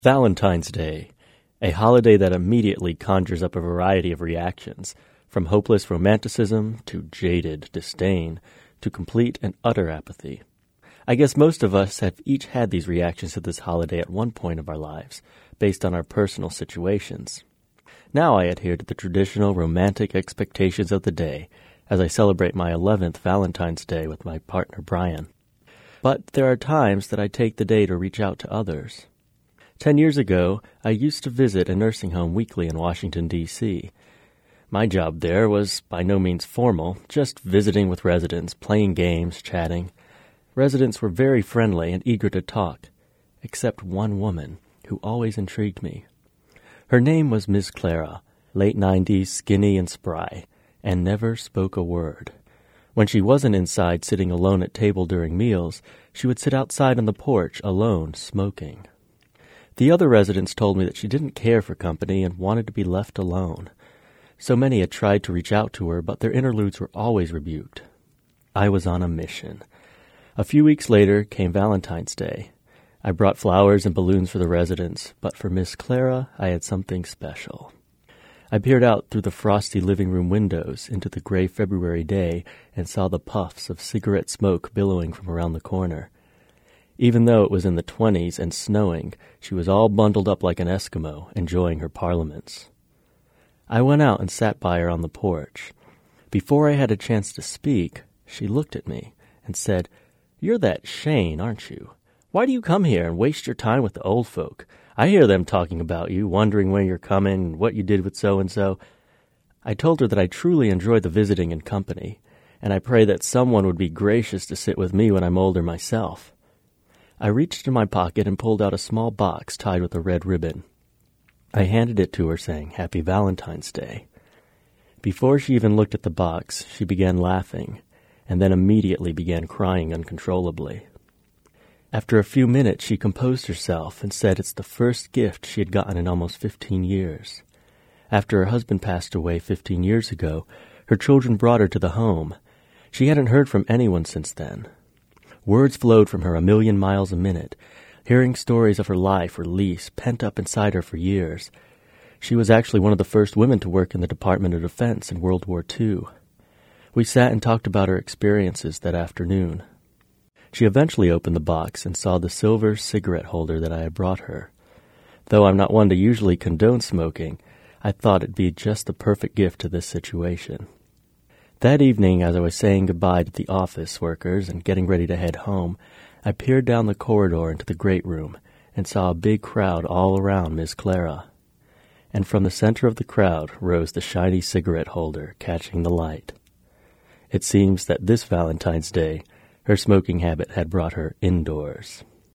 Valentine's Day, a holiday that immediately conjures up a variety of reactions, from hopeless romanticism to jaded disdain to complete and utter apathy. I guess most of us have each had these reactions to this holiday at one point of our lives, based on our personal situations. Now I adhere to the traditional romantic expectations of the day as I celebrate my 11th Valentine's Day with my partner Brian. But there are times that I take the day to reach out to others. 10 years ago, I used to visit a nursing home weekly in Washington, D.C. My job there was by no means formal, just visiting with residents, playing games, chatting. Residents were very friendly and eager to talk, except one woman who always intrigued me. Her name was Ms. Clara, late 90s, skinny and spry, and never spoke a word. When she wasn't inside sitting alone at table during meals, she would sit outside on the porch alone, smoking. The other residents told me that she didn't care for company and wanted to be left alone. So many had tried to reach out to her, but their interludes were always rebuked. I was on a mission. A few weeks later came Valentine's Day. I brought flowers and balloons for the residents, but for Miss Clara, I had something special. I peered out through the frosty living room windows into the gray February day and saw the puffs of cigarette smoke billowing from around the corner. Even though it was in the 20s and snowing, she was all bundled up like an Eskimo, enjoying her parliaments. I went out and sat by her on the porch. Before I had a chance to speak, she looked at me and said, "You're that Shane, aren't you? Why do you come here and waste your time with the old folk? I hear them talking about you, wondering when you're coming and what you did with so-and-so." I told her that I truly enjoy the visiting and company, and I pray that someone would be gracious to sit with me when I'm older myself. I reached in my pocket and pulled out a small box tied with a red ribbon. I handed it to her, saying, "Happy Valentine's Day." Before she even looked at the box, she began laughing, and then immediately began crying uncontrollably. After a few minutes, she composed herself and said it's the first gift she had gotten in almost 15 years. After her husband passed away 15 years ago, her children brought her to the home. She hadn't heard from anyone since then. Words flowed from her 1,000,000 miles a minute, hearing stories of her life released, pent up inside her for years. She was actually one of the first women to work in the Department of Defense in World War II. We sat and talked about her experiences that afternoon. She eventually opened the box and saw the silver cigarette holder that I had brought her. Though I'm not one to usually condone smoking, I thought it'd be just the perfect gift to this situation. That evening, as I was saying goodbye to the office workers and getting ready to head home, I peered down the corridor into the great room and saw a big crowd all around Miss Clara. And from the center of the crowd rose the shiny cigarette holder catching the light. It seems that this Valentine's Day, her smoking habit had brought her indoors.